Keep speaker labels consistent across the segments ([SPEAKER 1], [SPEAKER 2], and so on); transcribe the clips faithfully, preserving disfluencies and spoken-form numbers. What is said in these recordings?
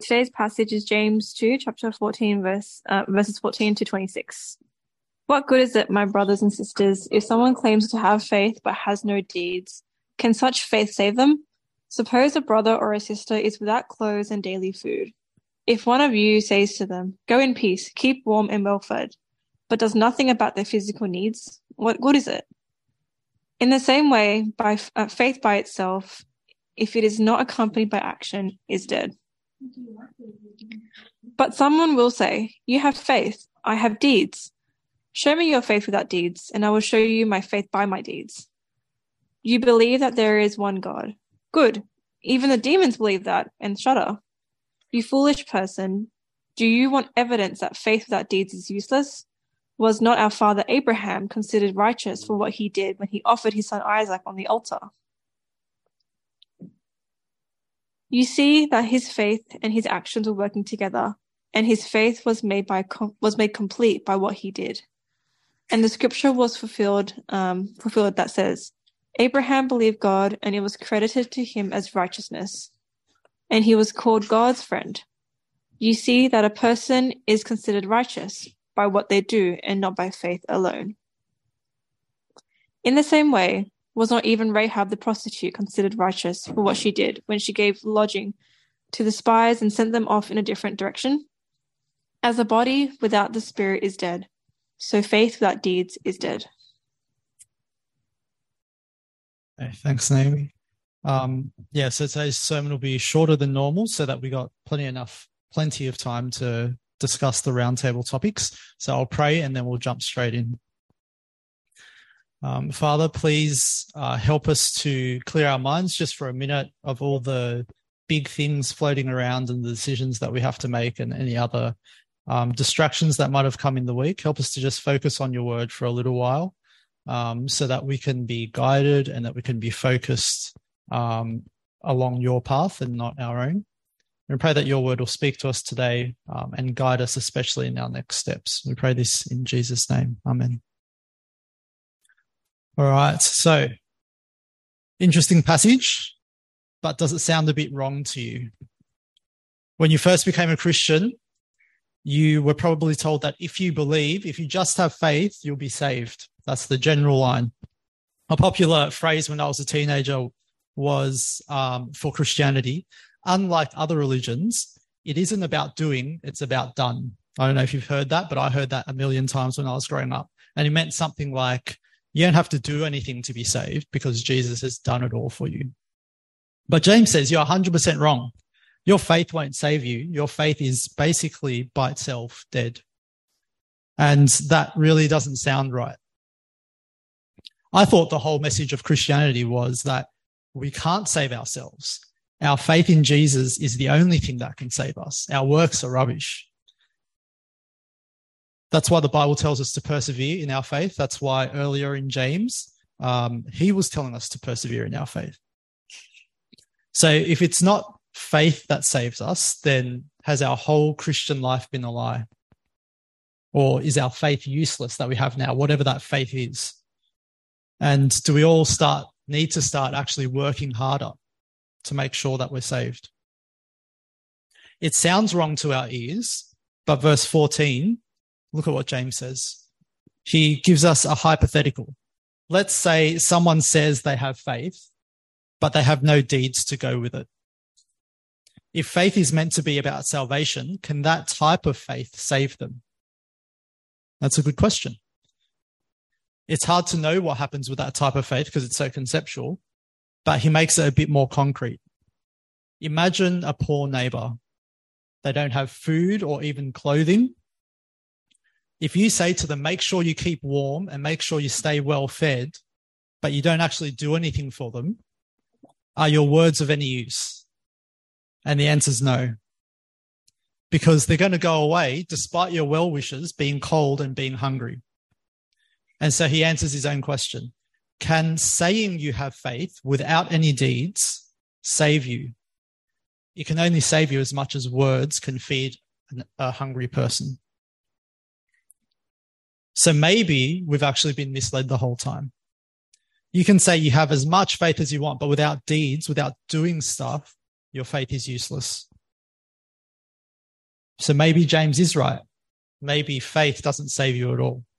[SPEAKER 1] today's passage is James two, chapter fourteen, verse uh, verses fourteen to twenty-six. What good is it, my brothers and sisters, if someone claims to have faith but has no deeds? Can such faith save them? Suppose a brother or a sister is without clothes and daily food. If one of you says to them, "Go in peace, keep warm and well fed," but does nothing about their physical needs, what good is it? In the same way, by uh, faith by itself, if it is not accompanied by action, is dead. But someone will say, "You have faith, I have deeds. Show me your faith without deeds, and I will show you my faith by my deeds." You believe that there is one God. Good. Even the demons believe that and shudder. You foolish person, do you want evidence that faith without deeds is useless? Was not our father Abraham considered righteous for what he did when he offered his son Isaac on the altar? You see that his faith and his actions were working together, and his faith was made by was made complete by what he did. And the scripture was fulfilled, um, fulfilled that says, "Abraham believed God, and it was credited to him as righteousness, and he was called God's friend." You see that a person is considered righteous by what they do, and not by faith alone. In the same way, was not even Rahab the prostitute considered righteous for what she did when she gave lodging to the spies and sent them off in a different direction? As the body without the spirit is dead, so faith without deeds is dead.
[SPEAKER 2] Okay, thanks, Naomi. Um, yeah, so today's sermon will be shorter than normal so that we got plenty enough, plenty of time to discuss the roundtable topics. So I'll pray and then we'll jump straight in. Um, Father, please uh, help us to clear our minds just for a minute of all the big things floating around and the decisions that we have to make and any other um, distractions that might have come in the week. Help us to just focus on your word for a little while um, so that we can be guided and that we can be focused um, along your path and not our own. We pray that your word will speak to us today um, and guide us, especially in our next steps. We pray this in Jesus' name. Amen. All right, so interesting passage, but does it sound a bit wrong to you? When you first became a Christian, you were probably told that if you believe, if you just have faith, you'll be saved. That's the general line. A popular phrase when I was a teenager was um, for Christianity, unlike other religions, it isn't about doing, it's about done. I don't know if you've heard that, but I heard that a million times when I was growing up. And it meant something like, you don't have to do anything to be saved because Jesus has done it all for you. But James says you're one hundred percent wrong. Your faith won't save you. Your faith is basically by itself dead. And that really doesn't sound right. I thought the whole message of Christianity was that we can't save ourselves. Our faith in Jesus is the only thing that can save us. Our works are rubbish. That's why the Bible tells us to persevere in our faith. That's why earlier in James, um, he was telling us to persevere in our faith. So if it's not faith that saves us, then has our whole Christian life been a lie? Or is our faith useless that we have now, whatever that faith is? And do we all start need to start actually working harder to make sure that we're saved? It sounds wrong to our ears, but verse fourteen, look at what James says. He gives us a hypothetical. Let's say someone says they have faith, but they have no deeds to go with it. If faith is meant to be about salvation, can that type of faith save them? That's a good question. It's hard to know what happens with that type of faith because it's so conceptual, but he makes it a bit more concrete. Imagine a poor neighbor. They don't have food or even clothing. If you say to them, make sure you keep warm and make sure you stay well fed, but you don't actually do anything for them, are your words of any use? And the answer is no. Because they're going to go away despite your well wishes being cold and being hungry. And so he answers his own question. Can saying you have faith without any deeds save you? It can only save you as much as words can feed a hungry person. So maybe we've actually been misled the whole time. You can say you have as much faith as you want, but without deeds, without doing stuff, your faith is useless. So maybe James is right. Maybe faith doesn't save you at all.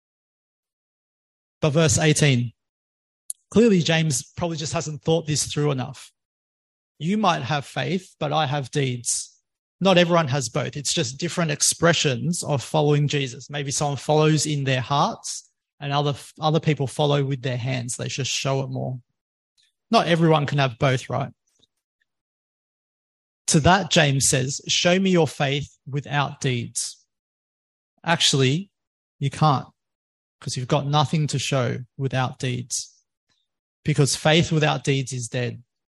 [SPEAKER 2] But verse eighteen, clearly James probably just hasn't thought this through enough. You might have faith, but I have deeds. Not everyone has both. It's just different expressions of following Jesus. Maybe someone follows in their hearts and other, other people follow with their hands. They just show it more. Not everyone can have both, right? To that, James says, show me your faith without deeds. Actually, you can't, because you've got nothing to show without deeds. Because faith without deeds is dead.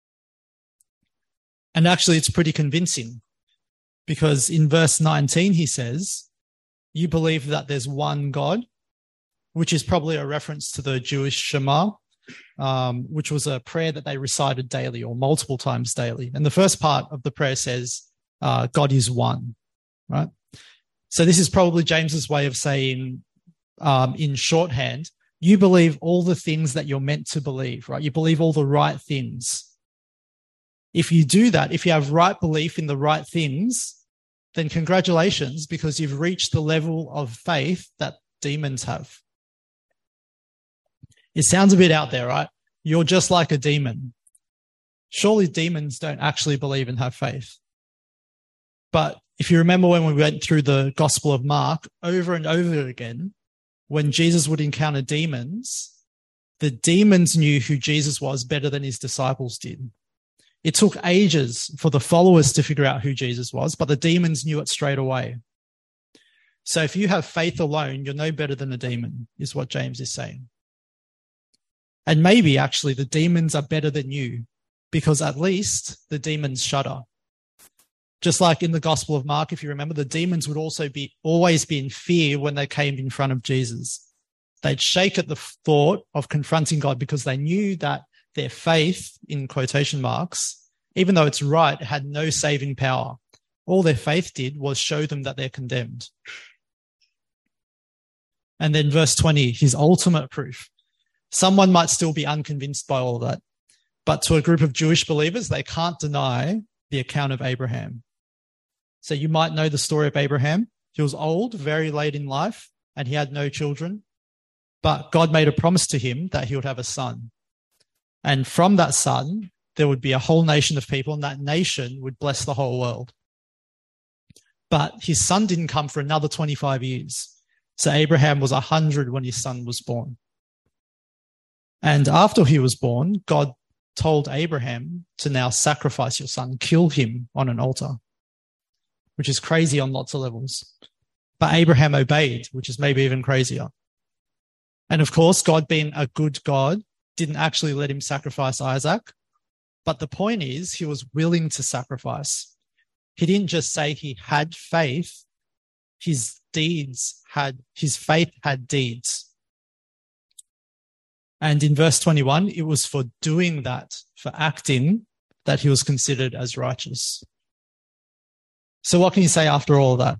[SPEAKER 2] And actually, it's pretty convincing. Because in verse nineteen, he says, you believe that there's one God, which is probably a reference to the Jewish Shema, um, which was a prayer that they recited daily or multiple times daily. And the first part of the prayer says, uh, God is one, right? So this is probably James's way of saying, um, in shorthand, you believe all the things that you're meant to believe, right? You believe all the right things. If you do that, if you have right belief in the right things, then congratulations, because you've reached the level of faith that demons have. It sounds a bit out there, right? You're just like a demon. Surely demons don't actually believe and have faith. But if you remember when we went through the Gospel of Mark, over and over again, when Jesus would encounter demons, the demons knew who Jesus was better than his disciples did. It took ages for the followers to figure out who Jesus was, but the demons knew it straight away. So if you have faith alone, you're no better than a demon, is what James is saying. And maybe actually the demons are better than you, because at least the demons shudder. Just like in the Gospel of Mark, if you remember, the demons would also be always be in fear when they came in front of Jesus. They'd shake at the thought of confronting God because they knew that their faith, in quotation marks, even though it's right, had no saving power. All their faith did was show them that they're condemned. And then verse twenty, his ultimate proof. Someone might still be unconvinced by all of that, but to a group of Jewish believers, they can't deny the account of Abraham. So you might know the story of Abraham. He was old, very late in life, and he had no children. But God made a promise to him that he would have a son. And from that son, there would be a whole nation of people, and that nation would bless the whole world. But his son didn't come for another twenty-five years. So Abraham was one hundred when his son was born. And after he was born, God told Abraham to now sacrifice your son, kill him on an altar, which is crazy on lots of levels. But Abraham obeyed, which is maybe even crazier. And of course, God being a good God, didn't actually let him sacrifice Isaac. But the point is, he was willing to sacrifice. He didn't just say he had faith. His deeds had, his faith had deeds. And in verse twenty-one, it was for doing that, for acting, that he was considered as righteous. So what can you say after all of that?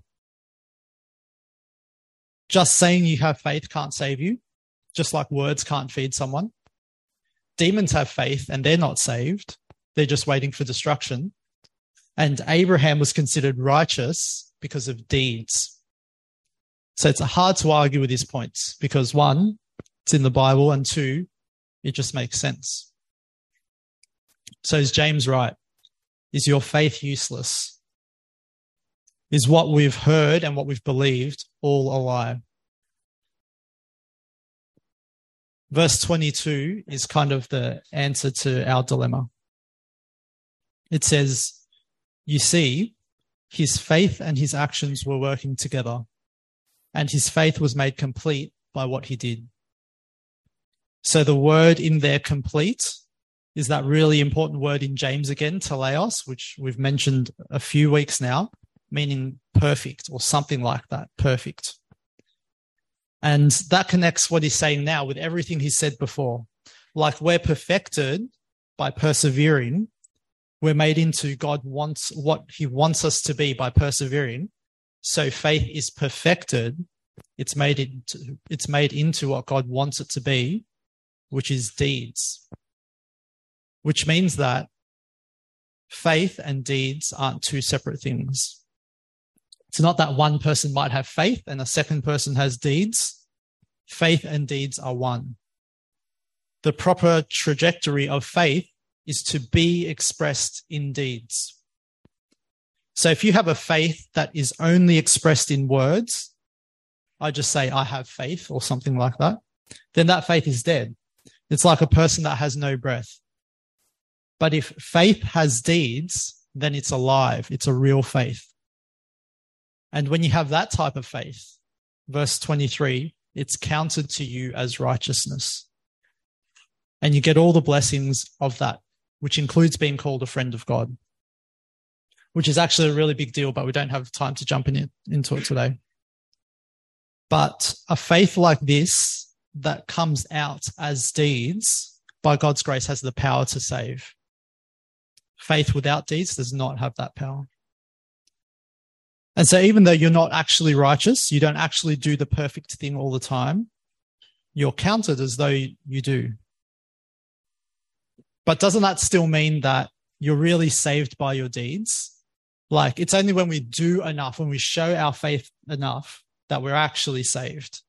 [SPEAKER 2] Just saying you have faith can't save you, just like words can't feed someone. Demons have faith and they're not saved. They're just waiting for destruction. And Abraham was considered righteous because of deeds. So it's hard to argue with these points because one, it's in the Bible, and two, it just makes sense. So is James right? Is your faith useless? Is what we've heard and what we've believed all a lie? Verse twenty-two is kind of the answer to our dilemma. It says, you see, his faith and his actions were working together, and his faith was made complete by what he did. So the word in there, complete, is that really important word in James again, teleos, which we've mentioned a few weeks now, meaning perfect or something like that, perfect. And that connects what he's saying now with everything he said before. Like we're perfected by persevering. We're made into God wants what he wants us to be by persevering. So faith is perfected. It's made into, it's made into what God wants it to be, which is deeds. Which means that faith and deeds aren't two separate things. It's not that one person might have faith and a second person has deeds. Faith and deeds are one. The proper trajectory of faith is to be expressed in deeds. So if you have a faith that is only expressed in words, I just say, I have faith or something like that, then that faith is dead. It's like a person that has no breath. But if faith has deeds, then it's alive. It's a real faith. And when you have that type of faith, verse twenty-three, it's counted to you as righteousness. And you get all the blessings of that, which includes being called a friend of God, which is actually a really big deal, but we don't have time to jump in it, into it today. But a faith like this that comes out as deeds, by God's grace, has the power to save. Faith without deeds does not have that power. And so even though you're not actually righteous, you don't actually do the perfect thing all the time, you're counted as though you do. But doesn't that still mean that you're really saved by your deeds? Like, it's only when we do enough, when we show our faith enough, that we're actually saved.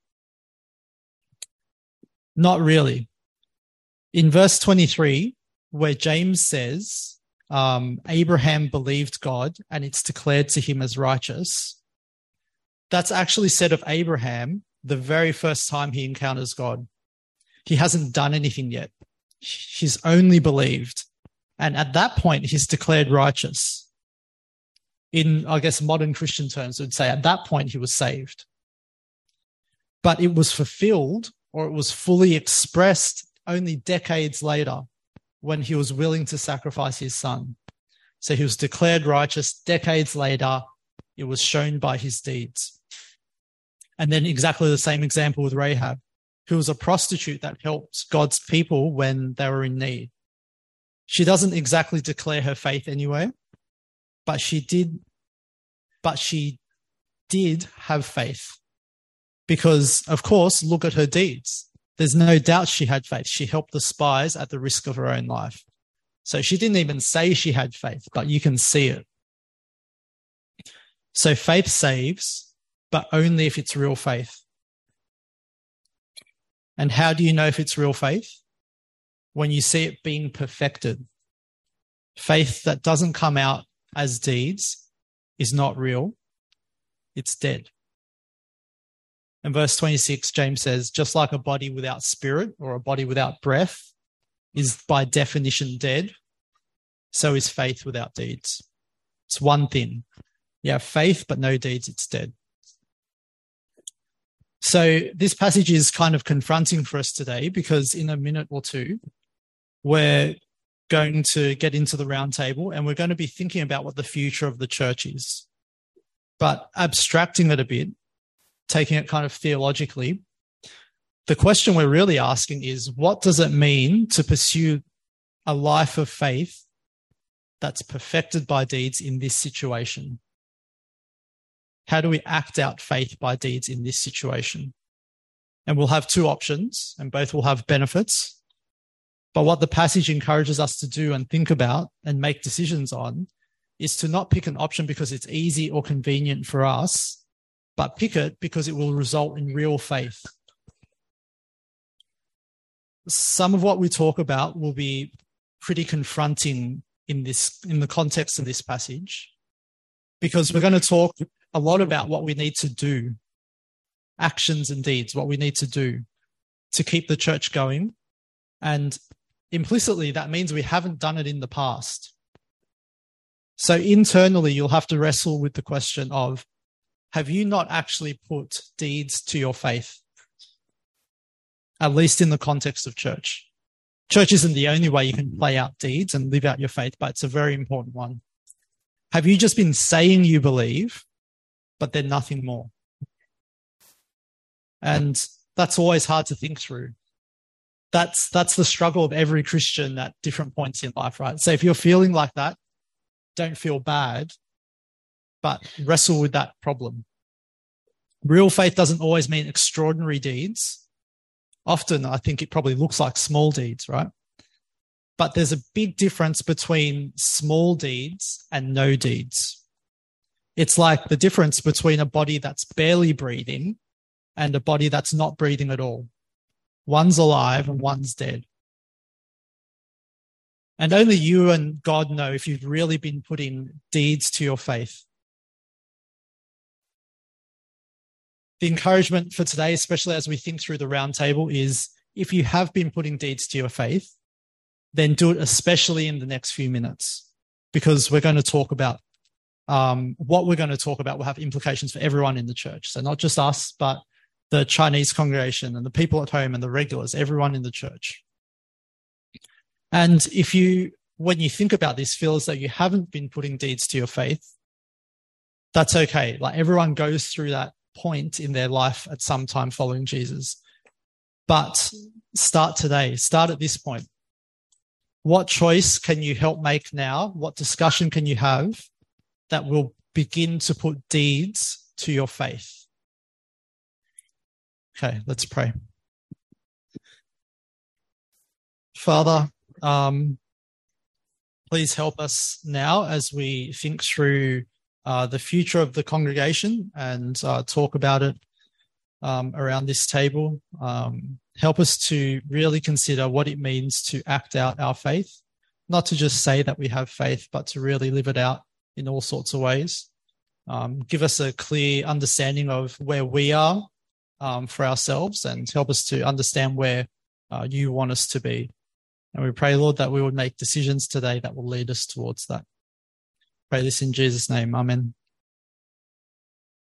[SPEAKER 2] Not really. In verse twenty-three, where James says, um, Abraham believed God and it's declared to him as righteous, that's actually said of Abraham the very first time he encounters God. He hasn't done anything yet. He's only believed. And at that point, he's declared righteous. In, I guess, modern Christian terms, we'd say at that point he was saved. But it was fulfilled, or it was fully expressed only decades later when he was willing to sacrifice his son. So he was declared righteous decades later. It was shown by his deeds. And then exactly the same example with Rahab, who was a prostitute that helped God's people when they were in need. She doesn't exactly declare her faith anyway, but she did, but she did have faith. Because, of course, look at her deeds. There's no doubt she had faith. She helped the spies at the risk of her own life. So she didn't even say she had faith, but you can see it. So faith saves, but only if it's real faith. And how do you know if it's real faith? When you see it being perfected. Faith that doesn't come out as deeds is not real. It's dead. In verse twenty-six, James says, just like a body without spirit or a body without breath is by definition dead, so is faith without deeds. It's one thing. You have faith, but no deeds, it's dead. So this passage is kind of confronting for us today because in a minute or two, we're going to get into the round table and we're going to be thinking about what the future of the church is. But abstracting it a bit, taking it kind of theologically, the question we're really asking is, what does it mean to pursue a life of faith that's perfected by deeds in this situation? How do we act out faith by deeds in this situation? And we'll have two options, and both will have benefits. But what the passage encourages us to do and think about and make decisions on is to not pick an option because it's easy or convenient for us, but pick it because it will result in real faith. Some of what we talk about will be pretty confronting in this, in the context of this passage, because we're going to talk a lot about what we need to do, actions and deeds, what we need to do to keep the church going. And implicitly, that means we haven't done it in the past. So internally, you'll have to wrestle with the question of, have you not actually put deeds to your faith? At least in the context of church. Church isn't the only way you can play out deeds and live out your faith, but it's a very important one. Have you just been saying you believe, but then nothing more? And that's always hard to think through. That's, that's the struggle of every Christian at different points in life, right? So if you're feeling like that, don't feel bad, but wrestle with that problem. Real faith doesn't always mean extraordinary deeds. Often, I think it probably looks like small deeds, right? But there's a big difference between small deeds and no deeds. It's like the difference between a body that's barely breathing and a body that's not breathing at all. One's alive and one's dead. And only you and God know if you've really been putting deeds to your faith. The encouragement for today, especially as we think through the round table, is if you have been putting deeds to your faith, then do it especially in the next few minutes, because we're going to talk about um, what we're going to talk about will have implications for everyone in the church. So not just us, but the Chinese congregation and the people at home and the regulars, everyone in the church. And if you, when you think about this, feel as though you haven't been putting deeds to your faith, that's okay. Like, everyone goes through that point in their life at some time following Jesus. But start today. Start at this point. What choice can you help make now? What discussion can you have that will begin to put deeds to your faith? Okay, let's pray. Father, um, please help us now as we think through uh, the future of the congregation and uh, talk about it um, around this table. Um, help us to really consider what it means to act out our faith, not to just say that we have faith, but to really live it out in all sorts of ways. Um, give us a clear understanding of where we are um, for ourselves, and help us to understand where uh, you want us to be. And we pray, Lord, that we would make decisions today that will lead us towards that. Pray this in Jesus' name. Amen.